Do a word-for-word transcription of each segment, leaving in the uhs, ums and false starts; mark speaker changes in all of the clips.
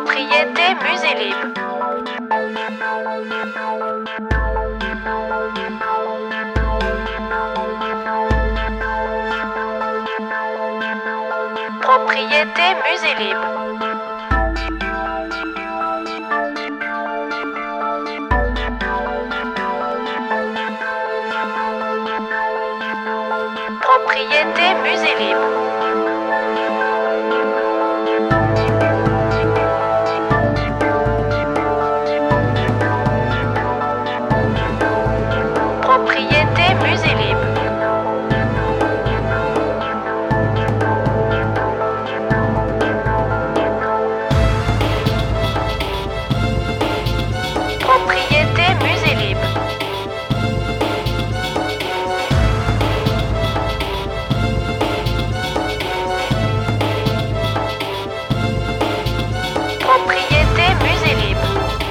Speaker 1: Propriété musée libre. Propriété musée libre. Propriété musée libre. Propriété musée libre. Propriété musée libre. Propriété musée libre.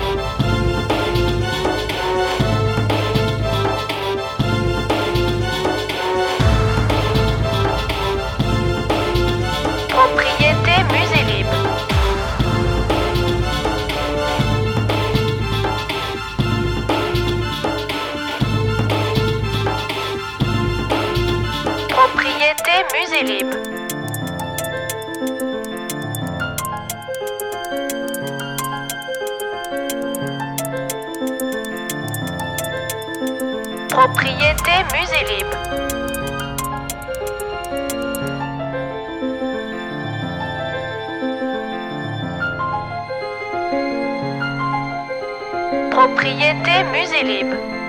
Speaker 1: Propriété musée libre. Propriété musée libre. Propriété musée libre. Propriété musée libre.